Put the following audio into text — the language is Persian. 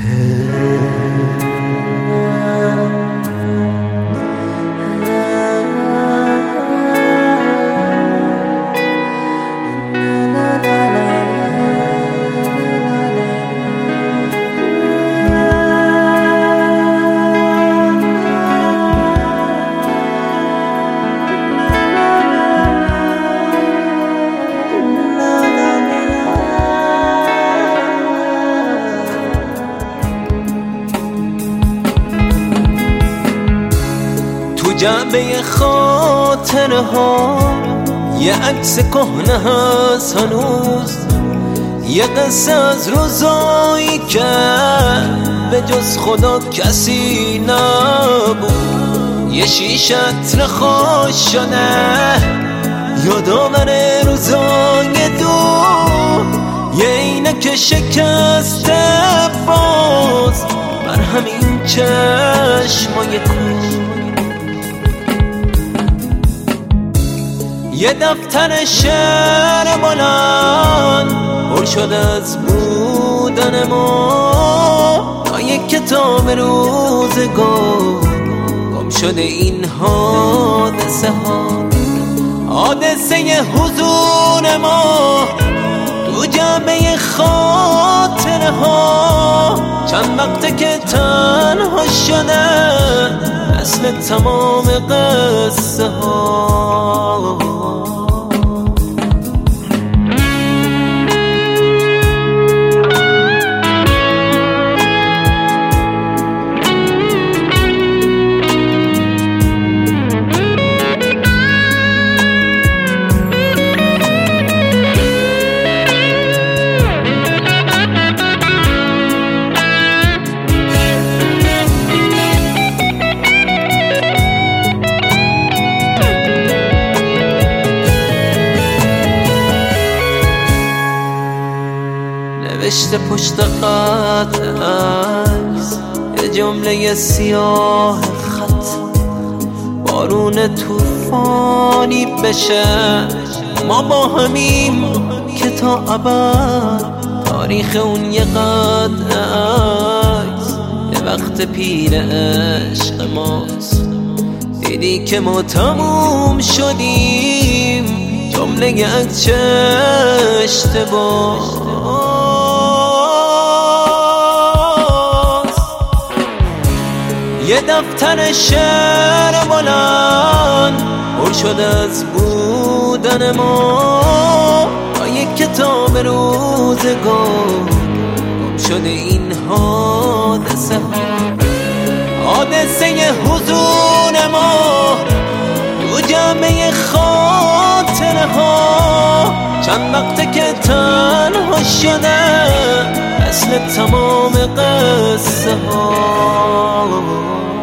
جعبه خاطره ها یه عکس کهنه هست هنوز، یه قصه از روزایی که به جز خدا کسی نبود، یه شیشه عطر خوش شده یادآور روزای دور، یه عینک شکسته باز بر همین چشمای کور، یه دفتر شعر بلند پر شده از بودن ما، تا یک کتاب روزگار گم شده این حادثه ها، حادثه حضور ما تو جعبه خاطره ها، چند وقته که تنها شده اصل تمام قصه ها. نوشته پشت خط عکس یه جمله سیاه خط، بارون توفانی بشه ما با همیم که تا ابد، تاریخ اون یه قطع عکس یه وقت پیر عشق ماست، دیدی که ما تموم شدیم جمله از چه اشتباه، یه دفتر شعر بلند پر شده از بودن ما، تا یک کتاب روزگار گم شده این حادثه ها، حادثه حضور ما تو جعبه خاطره ها، چند وقته که تنها شده اصل تمام قصه ها.